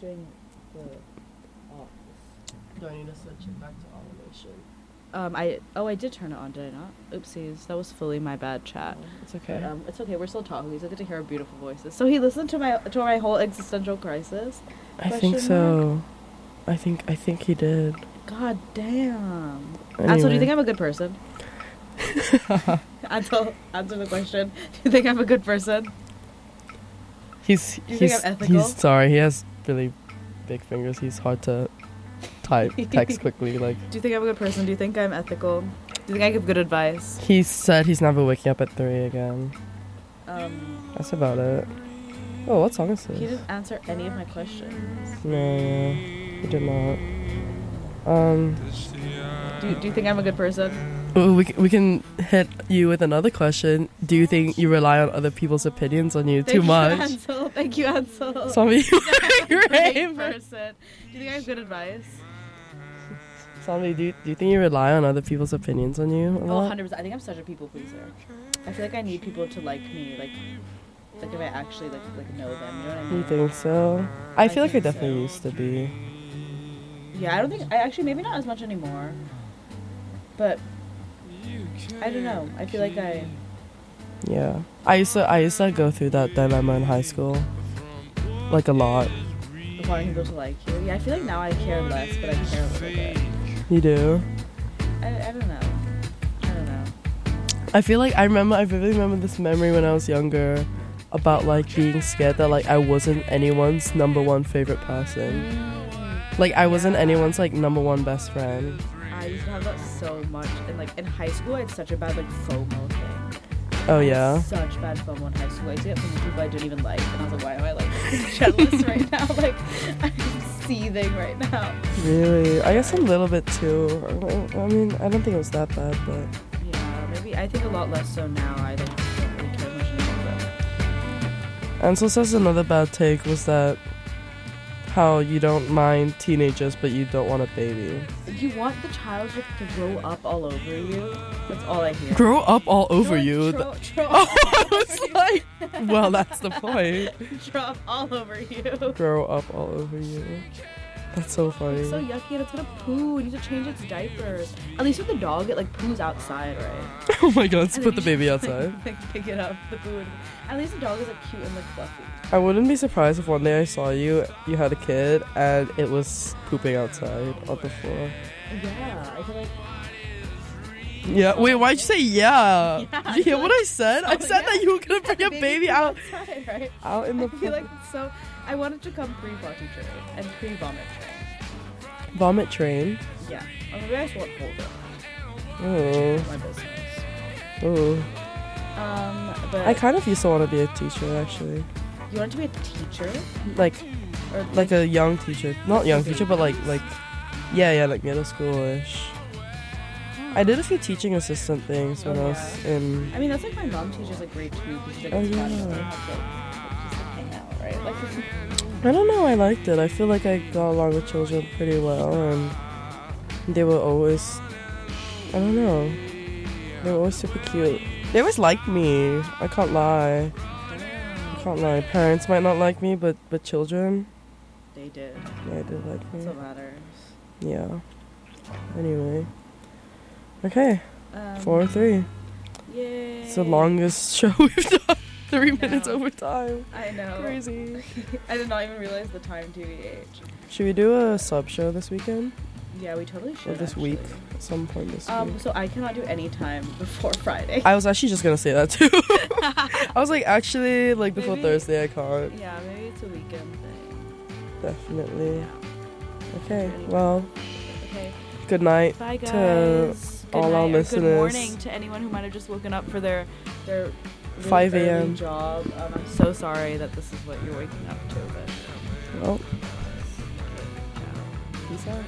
switching the office. Do I need to switch it back to automation? I did turn it on, did I not? Oopsies, that was fully my bad chat. It's okay. But, it's okay. We're still talking. He's get to hear our beautiful voices. So he listened to my whole existential crisis. I think so. I think he did. God damn. Anyway. Ansel, do you think I'm a good person? Ansel, answer the question. Do you think I'm a good person? Do you think I'm ethical? He's sorry. He has really big fingers. He's hard to text quickly. Like. Do you think I'm a good person? Do you think I'm ethical? Do you think I give good advice? He said he's never waking up at 3 again. That's about it. Oh, what song is this? He didn't answer any of my questions. No, he did not. Do you think I'm a good person? We can hit you with another question. Do you think you rely on other people's opinions on you too much? Thank you, Ansel. Zombie, you are a great person. Do you think I have good advice? Zombie, do you think you rely on other people's opinions on you a lot? 100%. I think I'm such a people pleaser. I feel like I need people to like me, like if I actually like know them. You know what I mean? You think so? I feel like I definitely used to be. Yeah, I actually maybe not as much anymore. But I don't know. I feel like Yeah. I used to go through that dilemma in high school. Like a lot. Wanting people to like you. Yeah, I feel like now I care less, but I care a little bit. You do? I don't know. I feel like I really remember this memory when I was younger about like being scared that like I wasn't anyone's number one favorite person. Like I wasn't anyone's like number one best friend. I used to have that so much, and like in high school I had such a bad like FOMO thing. Oh yeah? Such bad FOMO in high school. I used to get from people I didn't even like, and I was like, why am I like jealous right now? Like I'm seething right now. Really? I guess a little bit too. I mean, I don't think it was that bad, but yeah, maybe I think a lot less so now. I like don't really care much anymore. Ansel says another bad take was that how you don't mind teenagers, but you don't want a baby. You want the child to grow up all over you. That's all I hear. Grow up all over you? Oh, I was like, well, that's the point. Grow up all over you. Grow up all over you. That's so funny. It's so yucky and it's gonna poo. You need to change its diapers. At least with the dog, it like poos outside, right? Oh my god, let's put the baby outside. Like pick it up, the poo. At least the dog is like cute and like fluffy. I wouldn't be surprised if one day I saw you had a kid, and it was pooping outside on the floor. Yeah, I feel like... Yeah, wait, why'd you say yeah? Yeah, Did you hear what I said? I said that you were gonna bring a baby out outside, right? Out in the... I feel like so... I wanted to come pre-potty train and pre-vomit train. Vomit train? Yeah. Or maybe I just won't hold it. Oh. My business. Oh. But... I kind of used to want to be a teacher, actually. You wanted to be a teacher? Like... Or like a young teacher. Not young teacher, but like... Yeah, like middle school-ish. I did a few teaching assistant things when I was in... I mean, that's like my mom teaches like grade 2 because she's like, Oh, it's yeah. fun to have to just like hang out, right? Like, I don't know, I liked it. I feel like I got along with children pretty well, and they were always... I don't know. They were always super cute. They always liked me. I can't lie. Parents might not like me, but children... they did. Yeah, they did like me. That's what matters. Yeah. Anyway. Okay. 4-3. Yay. It's the longest show we've done. 3 minutes over time. I know. Crazy. I did not even realize the time, TVH. Should we do a sub show this weekend? Yeah, we totally should. Or this actually. week? At some point this week. So I cannot do any time before Friday. I was actually just gonna say that too. I was like, actually, like before Maybe- Thursday I can't. Yeah, maybe it's a weekend thing. Definitely. Yeah. Okay, well, Okay. good night Bye, guys. to Good all night, our or listeners. Good morning to anyone who might have just woken up for their really 5 early a.m. job. I'm so sorry that this is what you're waking up to, but Well, peace out.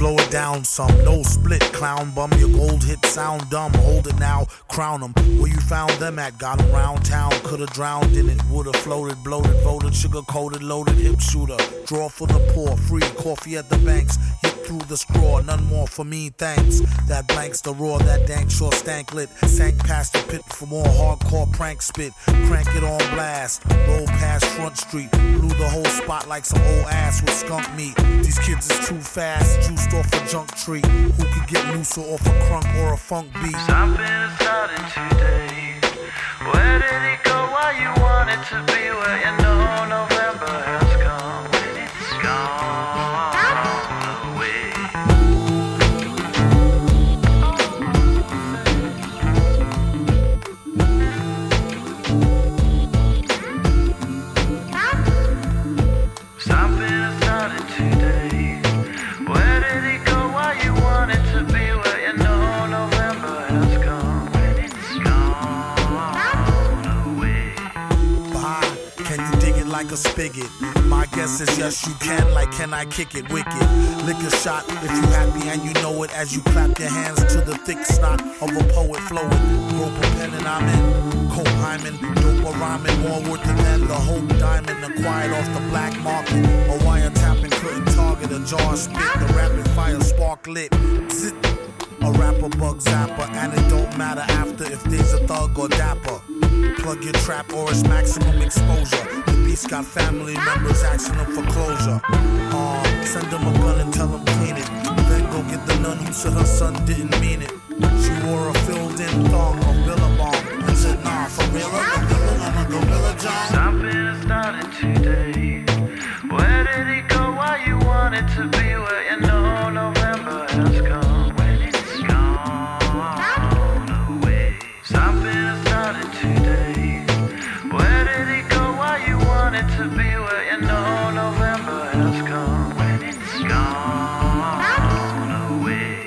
Slow it down some, no split, clown bum. Your gold hit sound dumb, hold it now, crown them. Where you found them at, got them round town. Could've drowned in it, would've floated, bloated, voted, sugar-coated, loaded, hip shooter. Draw for the poor, free coffee at the banks. Hit through the straw, none more for me, thanks. That blanks the roar, that dank sure stank lit. Sank past the pit for more hardcore prank spit. Crank it on blast, roll past Front Street. Blew the whole spot like some old ass with skunk meat. These kids is too fast, juiced off a junk tree. Who could get looser off a crunk or a funk beat? Something is starting today. Where did it go? Why you want it to be? Where you know November has come. It's gone away. Something is starting today. Where did it go? Why you want it to be? Where you know November has come. It's gone away. Bah, can you dig it like a spigot? My guess is yes you can, like can I kick it wicked? Lick a shot if you happy and you know it as you clap your hands to the thick snot of a poet flowing. Rope a pen and I'm in. Cope hymen, dope or rhyming, more worth than the hope diamond acquired off the black market. A wiretapping couldn't target a jar spit, the rapid fire spark lit. Zit. A rapper bug zapper, and it don't matter after if there's a thug or dapper. Plug your trap or it's maximum exposure. The beast got family members asking them for closure. Send them a gun and tell them clean it. Then go get the nun who said her son didn't mean it. She wore a filled-in thong of Billabong and said, nah, for real, I'm a gorilla John. Something is starting today. Where did it go? Why you want it to be? Where you know November has come. It's gone away. Something is starting today. Where did it go? Why you want it to be? Where you know November has come. It's gone away.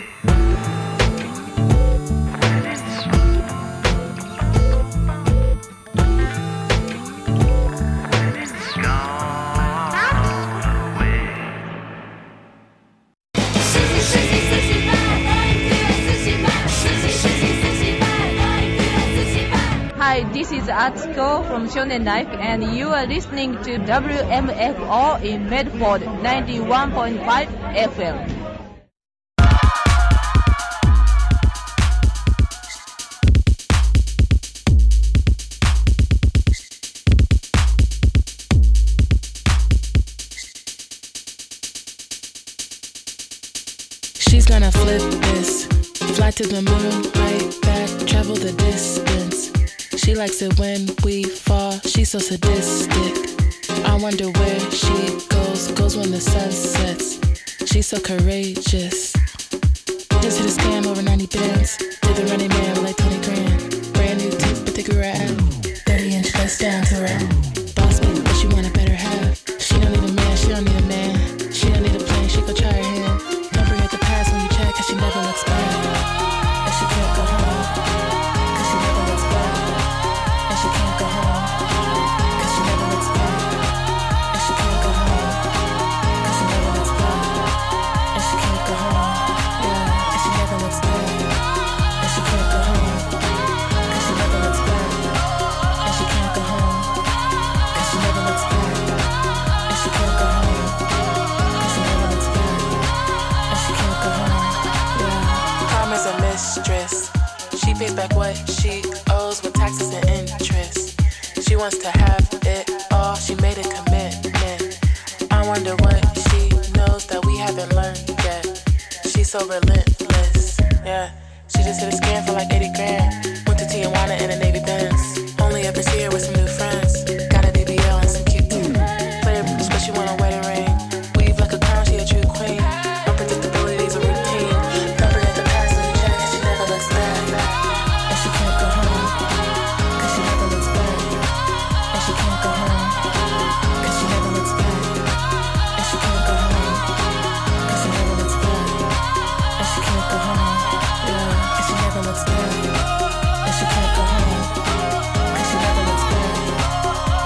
It's gone away. Hi, this is Atsuko from Shonen Life, and you are listening to WMFO in Medford 91.5 FM. She's gonna flip this, fly to the moon, right back, travel the distance. She likes it when we fall, she's so sadistic. I wonder where she goes when the sun sets. She's so courageous. Just hit a scam over 90 bands. Did the Running Man like 20 grand. Brand new tip, but they grew her out. 30-inch bust down to her. Boss me, but she want a better half. She don't need a man, she don't need a man. She don't need a plane, she go try her hand. Don't forget the past when you check, cause she never looks back. And she can't go home, cause she never looks back. And she can't go home, cause she never looks back. And she can't go home, cause she never looks back. And she can't go home, yeah, and she never looks back. And she can't go home, cause she never looks back. And she can't go home, cause she never looks back. And she can't go home, cause she never looks back. And she can't go home, yeah. Karma's a mistress. She pays back what she owes with taxes and interest. She wants to have it all, she made a commitment. I wonder what she knows that we haven't learned yet. She's so relentless, yeah. She just hit a scam for like 80 grand. Went to Tijuana in a Navy Benz. Only ever see her with some new friends. Got a BBL and some cute teeth. Play her bitch, but she want a wedding ring. Weave like a crown, she a true queen. Unpredictability's a routine. Don't forget the past when you check, and she never looks back. And she can't go home, cause she never looks back. And she can't go home, cause she never looks back. And she can't go home, cause she never looks back. And she can't go home, yeah, and she never looks back. And she can't go home, cause she never looks back.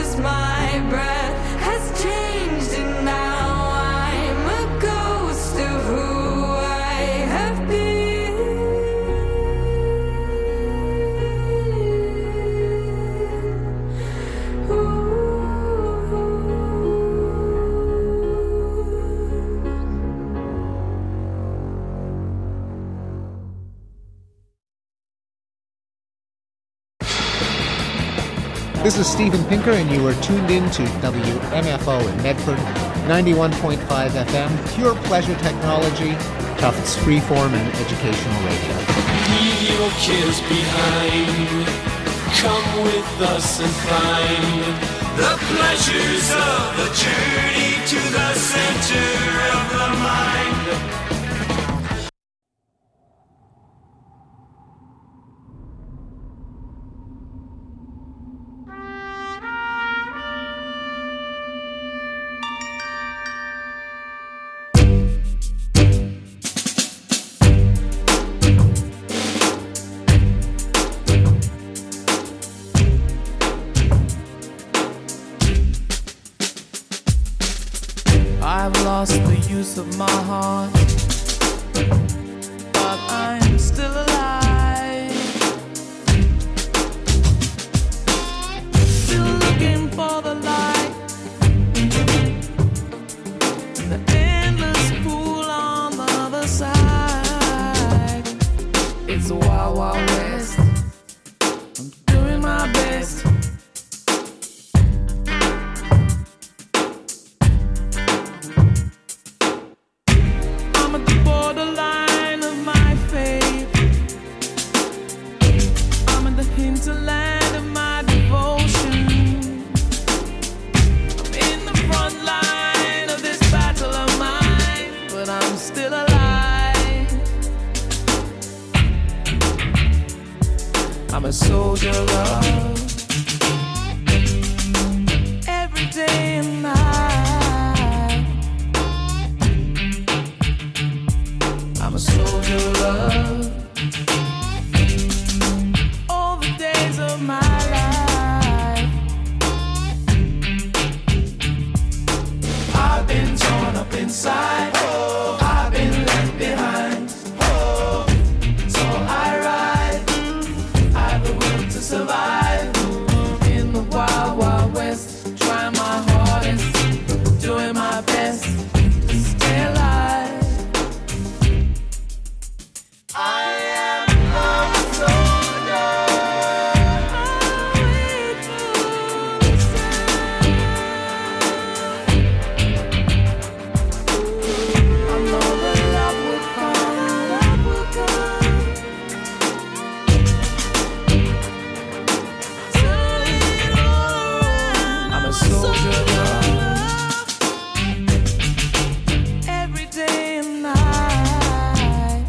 lost my breath has changed, and now I'm a ghost of who I have been. Ooh. This is Steven Pinker, and you are tuned in to WMFO in Medford, 91.5 FM, pure pleasure technology, Tufts freeform and educational radio. Leave your cares behind. Come with us and find the pleasures of the journey to the center of the mind. I've lost the use of my heart, but I'm still alive. Still looking for the light, the endless pool on the other side. It's a wild, wild west. I'm doing my best. Borderline of my faith, I'm in the hinterland of my devotion. I'm in the front line of this battle of mine, but I'm still alive. I'm a soldier of love, every day and night. I'm a soldier of love, all the days of my life. I've been torn up inside, oh, I've been left behind, oh, so I ride, I've the will to survive, in the wild, wild west, trying my hardest, doing my best to stay alive. I am a soldier. I know that love will come, love will come. Turn it all around. I'm a soldier of love, every day and night.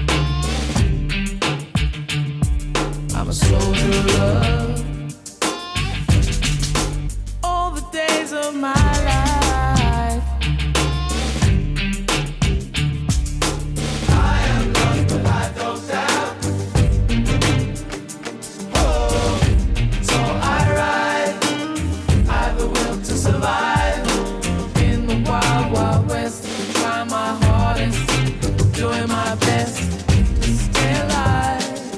I'm a soldier of love, all the days of my life. I am lost, but I don't doubt. Oh, so I ride, I've the will to survive, in the wild, wild west, trying my hardest, doing my best to stay alive.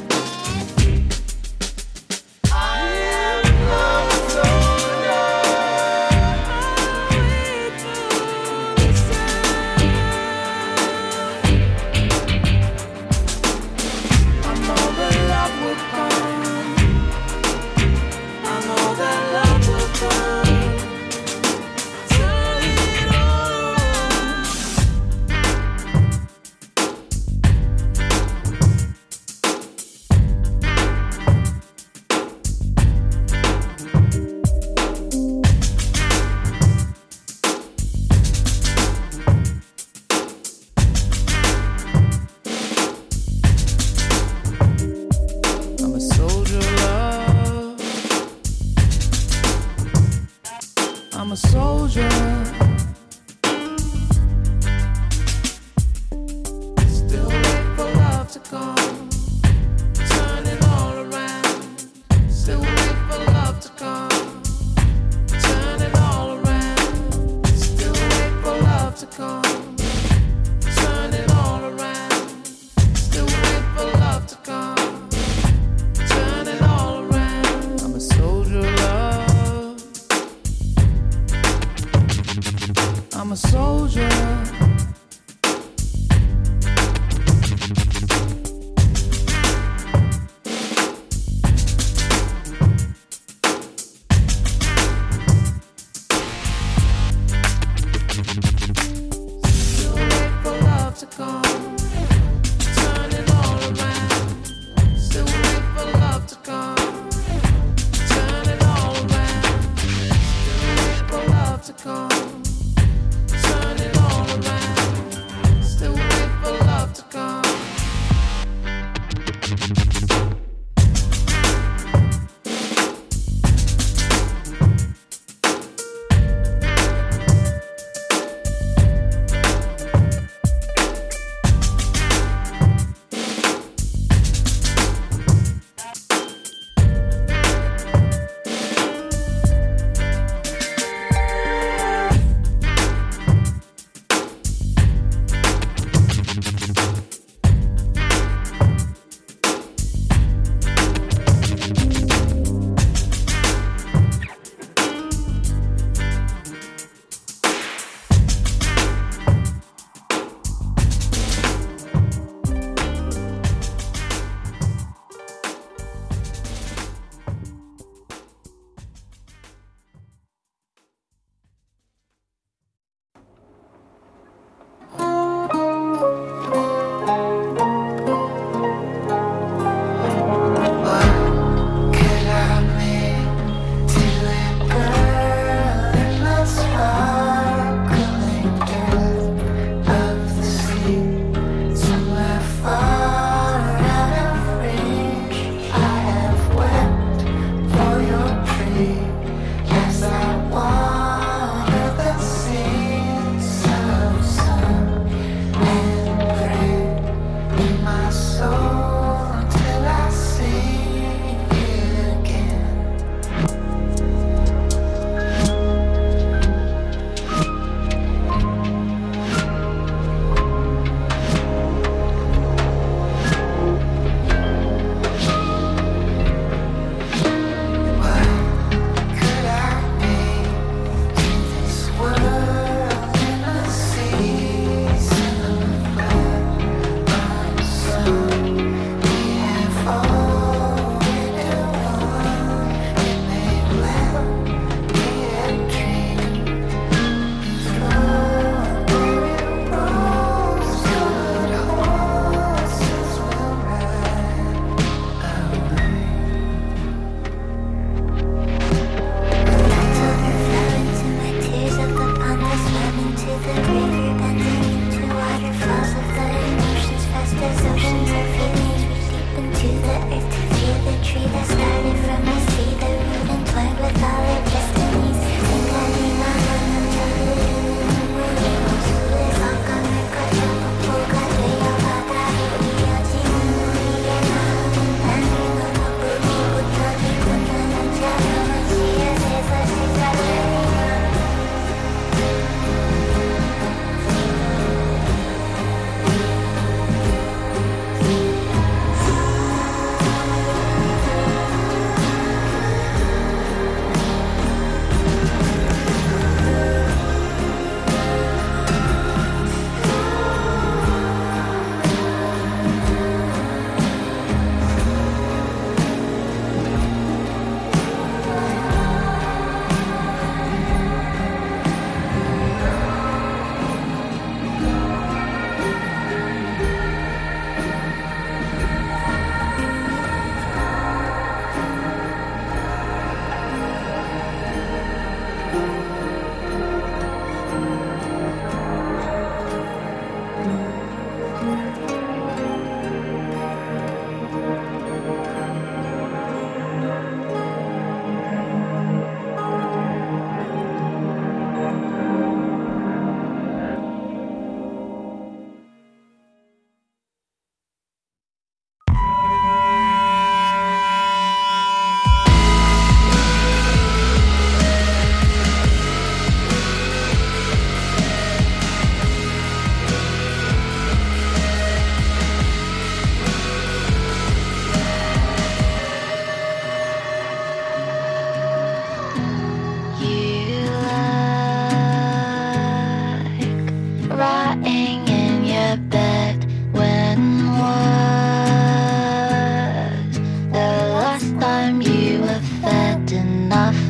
I'm a soldier, still wait for love to come, turn it all around, still wait for love to come, a soldier. Still wait for love to come, turn it all around. Still wait for love to come, turn it all around. Still wait for love to come, turn it all around.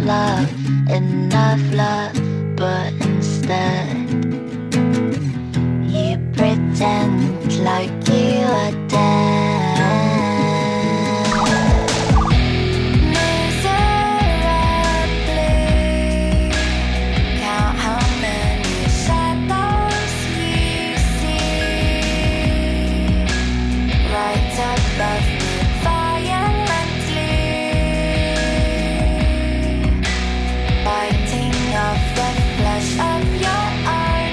love, but instead you pretend like you are dead. Miserably count how many shadows you see right above me violently, biting off the flesh of your own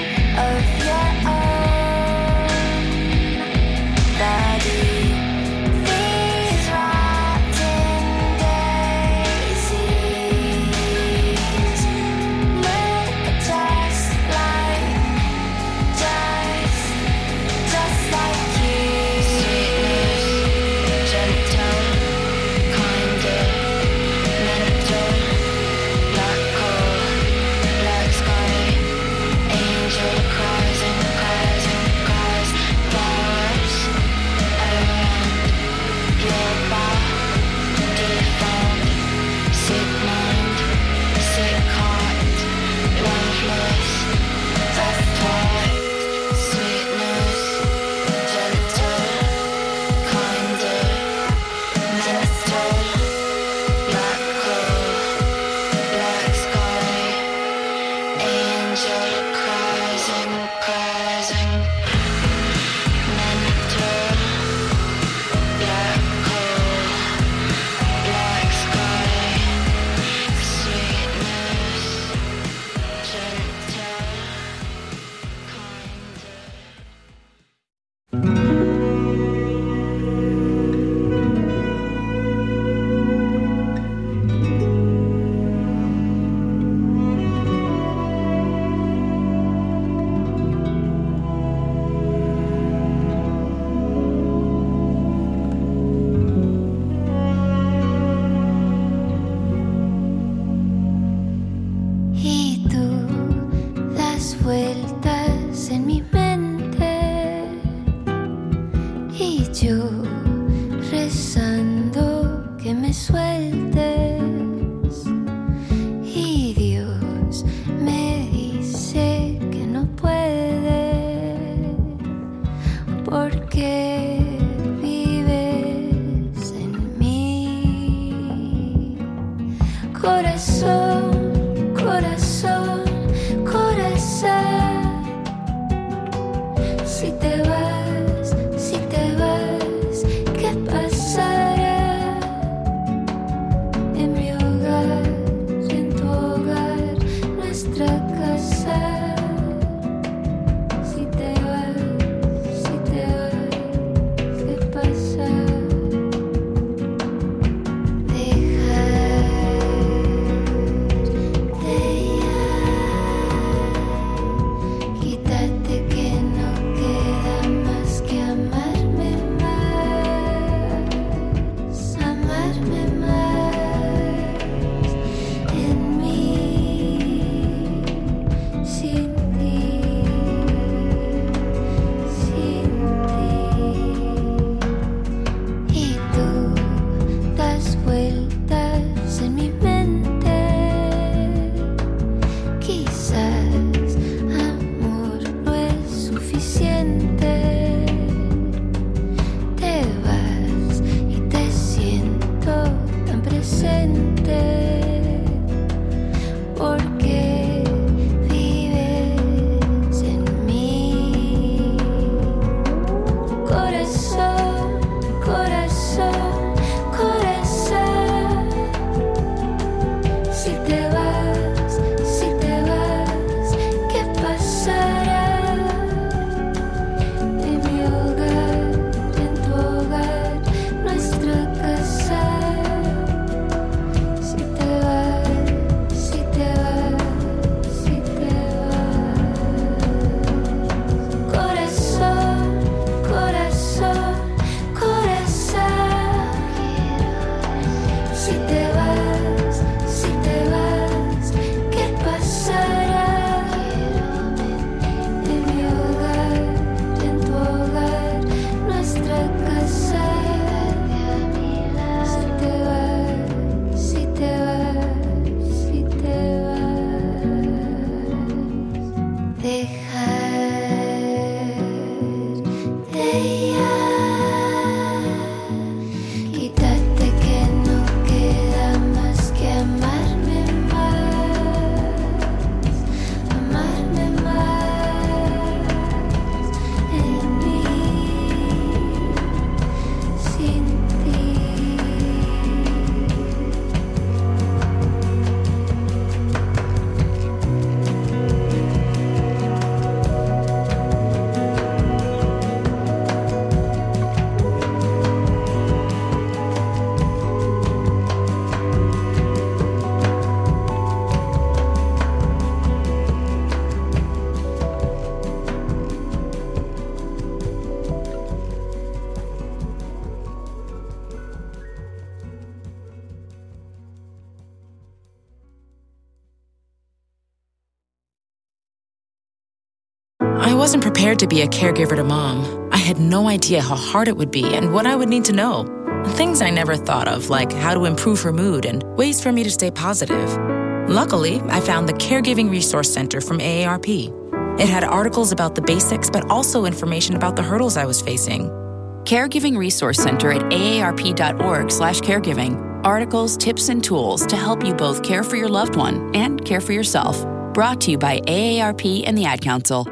body. These rotten daisies look just like you. Sweetness, gentle, kinder, mental, black coal, black sky, angel cries and cries and cries, flowers around your body found, sick mind, sick heart, loveless, that's why. Sweetness, gentle, kinder, mental, black coal, black sky, angel cries and cries and mental, black coal, black sky, sweetness, gentle, y tú das vueltas en mi mente y yo rezando que me sueltes, y Dios me dice que no puede porque vives en mí. Corazón, corazón, corazón, wasn't prepared to be a caregiver to Mom. I had no idea how hard it would be and what I would need to know. Things I never thought of, like how to improve her mood and ways for me to stay positive. Luckily, I found the Caregiving Resource Center from AARP. It had articles about the basics, but also information about the hurdles I was facing. Caregiving Resource Center at aarp.org/caregiving. Articles, tips, and tools to help you both care for your loved one and care for yourself. Brought to you by AARP and the Ad Council.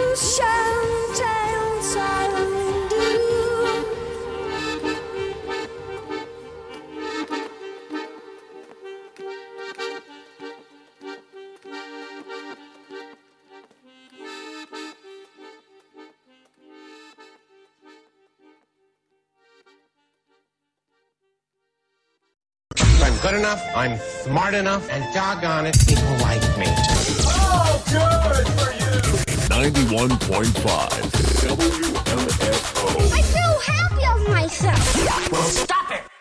I'm good enough, I'm smart enough, and doggone it, people like me. Oh, good for you! 91.5 WMFO. I feel happy of myself. Well, stop it!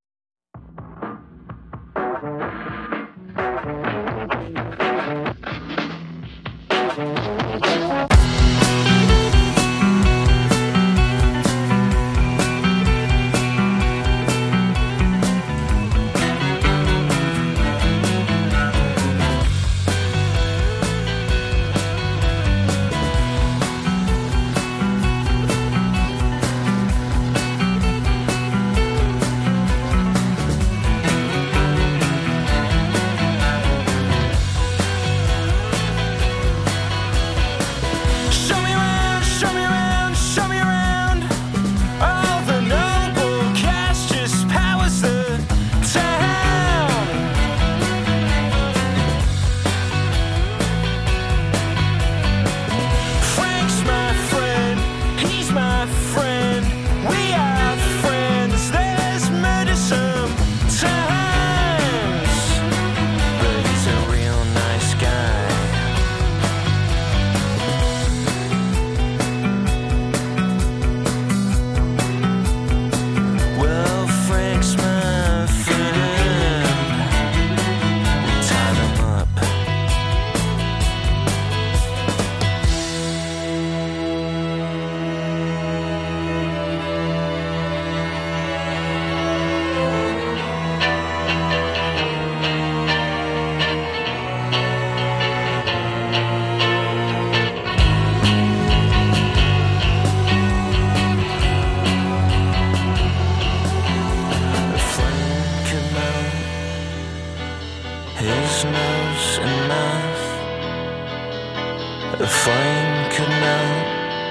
The flame could melt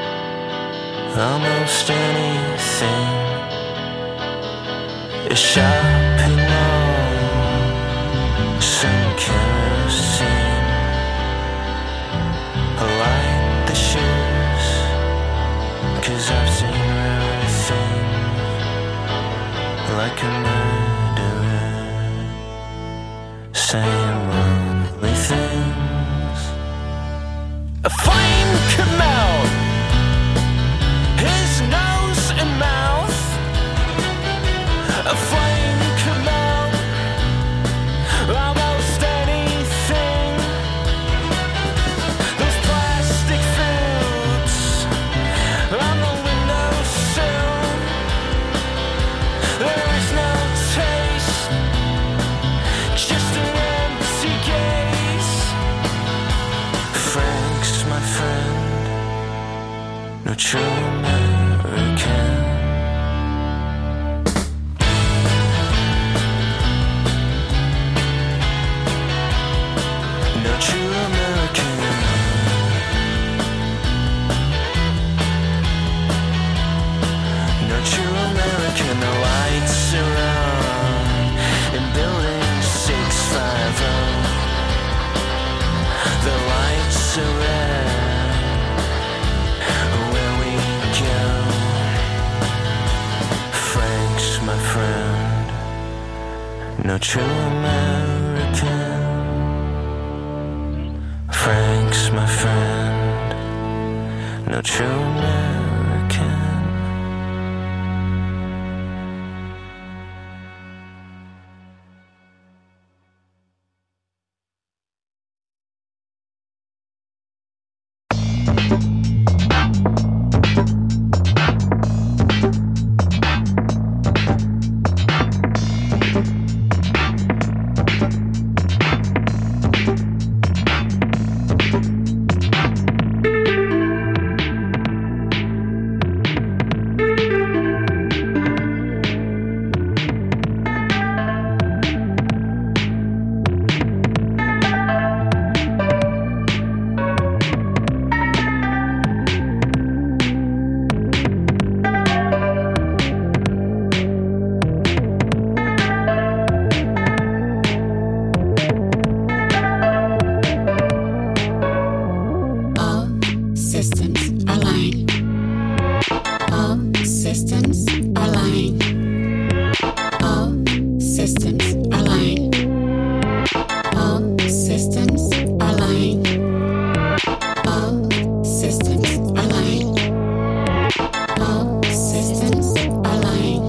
almost anything. A sharp long, some kerosene. I like the shoes, 'cause I've seen rare things, like a murderer saying lovely things. A flame could melt his nose and mouth. A flame could melt almost anything. Those plastic foods on the windowsill. There is no taste, just an empty gaze. Frank's my friend, no true American. No true American. No true American. The lights are on in building 650. The lights are red where we go. Frank's my friend, no true American. Frank's my friend, no true American. systems are lying. All systems are lying. All systems are lying. All systems are lying. All systems are lying. All systems are lying.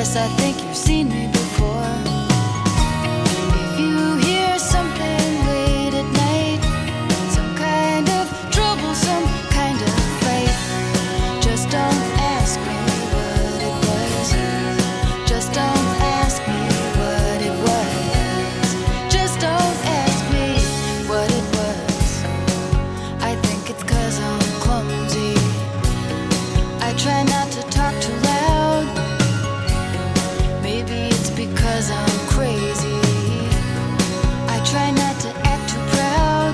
Yes, I think you've seen me before. If you hear something late at night, some kind of trouble, some kind of fight, just don't ask me what it was. Just don't ask me what it was. Just don't ask me what it was. I think it's 'cause I'm clumsy. I try not to talk too loud. Maybe it's because I'm crazy. I try not to act too proud.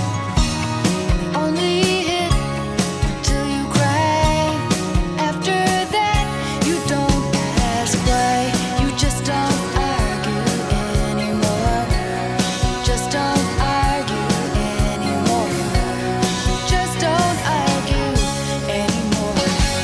Only hit till you cry. After that, you don't ask why. You just don't argue anymore. Just don't argue anymore. Just don't argue anymore.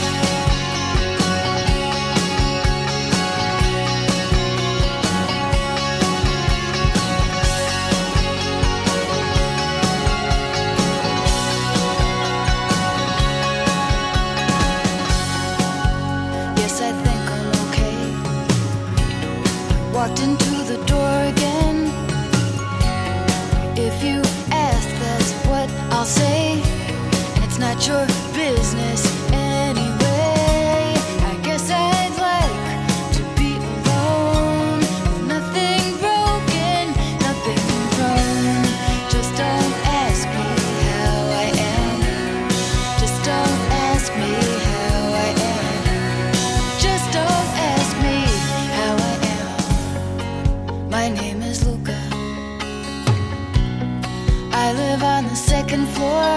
Yes, I think I'm okay. Walked into the door again. If you ask, that's what I'll say. And it's not your business anyway. I guess I'd like to be alone with nothing broken, nothing wrong. Just don't ask me how I am. Just don't ask me how I am. Just don't ask me how I am. My name is Luca. I live on the second floor.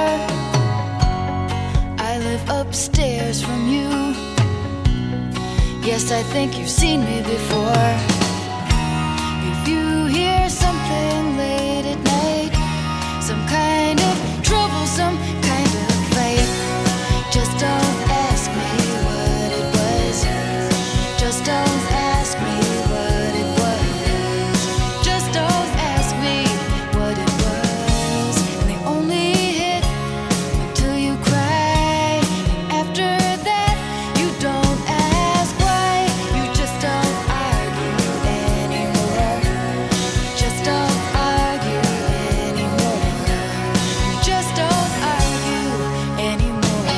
I live upstairs from you. Yes, I think you've seen me before. If you hear something late at night, some kind of trouble, some kind of fight, just don't ask me what it was. Just don't ask me what it was. Just don't ask me what it was. And they only hit until you cry. After that, you don't ask why. You just don't argue anymore. Just don't argue anymore. Just don't argue anymore.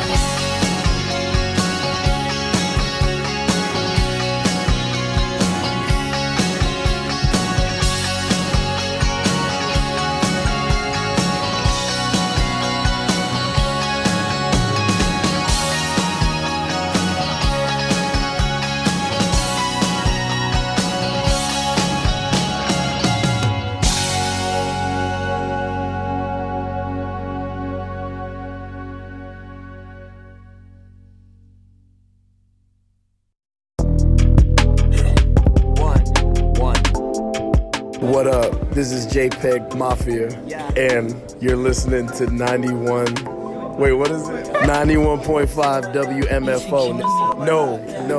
What up? This is JPEG Mafia, and you're listening to 91. Wait, what is it? 91.5 WMFO. No.